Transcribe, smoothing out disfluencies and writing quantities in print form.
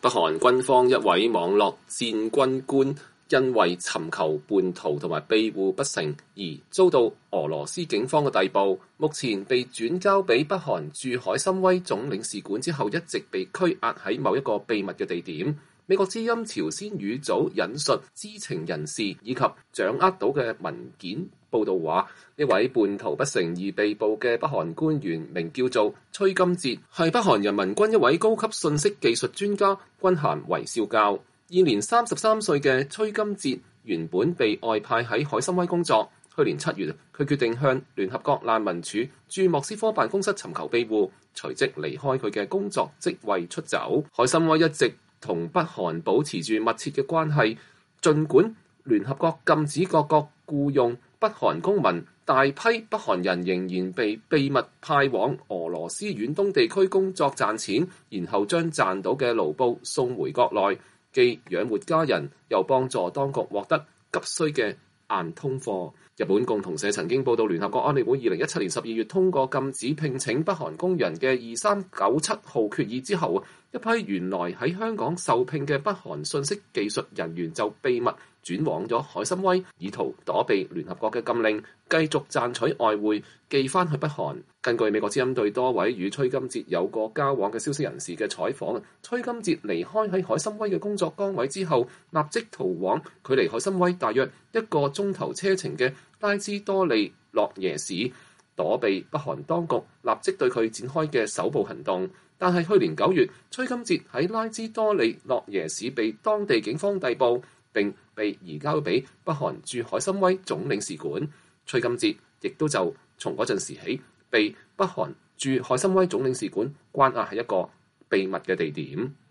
北韓軍方一位網絡戰軍官因為尋求叛逃同埋庇護不成而遭到俄羅斯警方嘅逮捕，目前被轉交俾北韓駐海參崴總領事館之後，一直被拘押喺某一個秘密嘅地點。美國之音朝鮮語組引述知情人士以及掌握到嘅文件報道話，呢位叛逃不成而被捕嘅北韓官員名叫做崔金哲，係北韓人民軍一位高級信息技術專家，軍銜為少校。現年33歲嘅崔金哲原本被外派喺海參崴工作，去年7月，佢決定向聯合國難民署駐莫斯科辦公室尋求庇護，隨即離開佢嘅工作職位出走。海參崴一直同北韓保持住密切嘅關係，儘管聯合國禁止各國僱用北韓公民，大批北韓人仍然被秘密派往俄羅斯遠東地區工作賺錢，然後將賺到嘅盧布送回國內，既養活家人，又幫助當局獲得急需嘅硬通貨。日本共同社曾經報道，聯合國安理會2017年12月通過禁止聘請北韓工人嘅2397號決議之後，一批原來喺香港受聘嘅北韓信息技術人員就秘密轉往咗海參崴，以圖躲避聯合國嘅禁令，繼續賺取外匯寄翻去北韓。根據美國之音對多位與崔金哲有過交往嘅消息人士嘅採訪，崔金哲離開喺海參崴嘅工作崗位之後，立即逃往距離海參崴大約1個鐘頭車程嘅拉茲多利洛耶市，躲避北韓當局立即對佢展開嘅搜捕行動。但係去年9月，崔金哲喺拉茲多利洛耶市被當地警方逮捕，並被移交俾北韓駐海參崴總領事館。崔金哲亦都就從嗰陣時起，被北韓駐海參崴總領事館關押喺一個秘密嘅地點。